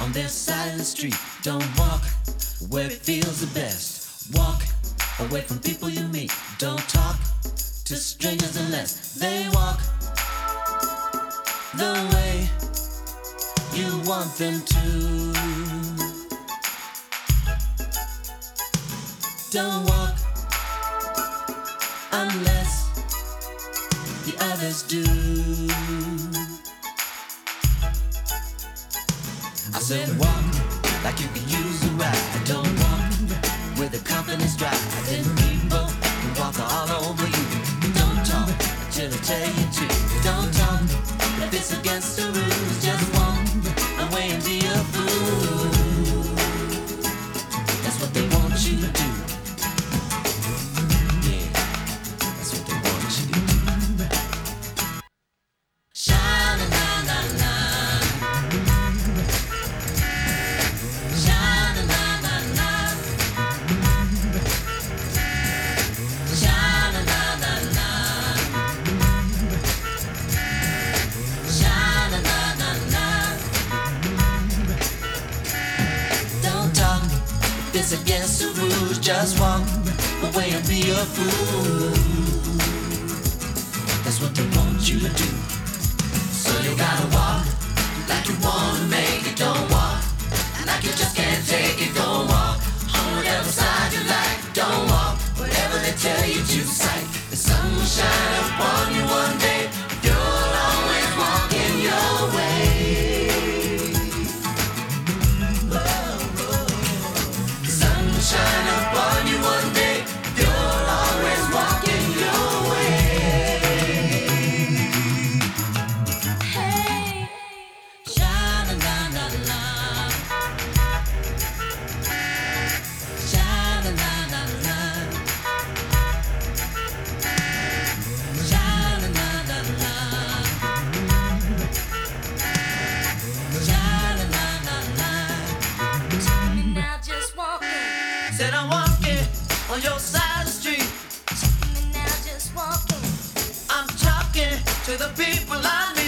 on their side of the street. Don't walk where it feels the best. Walk away from people you meet. Don't talk to strangers unless they walk the way you want them to. Don't walk unless the others do. I said walk like you can use a ride. Don't walk with the confidence dry. Then people can walk all over you. Don't talk till I tell you to. Don't talk if it's against the rules. Just walk away and be a fool. That's what they want you to do. Yeah, that's what they want you to do. Sha-na-na-na-na. Sha-na-na-na-na. Sha-na-na-na-na. Sha-na-na-na-na. Don't talk if it's against the rules. Just walk away and be a fool. That's what they want you to do. So you gotta walk like you wanna make it. Don't walk like you just can't take it. Don't walk on whatever side you like. Don't walk whatever they tell you to sight. The sun will shine upon you one day. You'll always walk in your way. The sun will shine upon you one day. You'll always walk in your way. Hey, sha-na-na-na-na. Sha-na-na-na-na. Sha-na-na-na-na. Sha-na-na-na-na. Now just walking, Said I'm walking on your side of the street. now just walking. I'm talking to the people I know.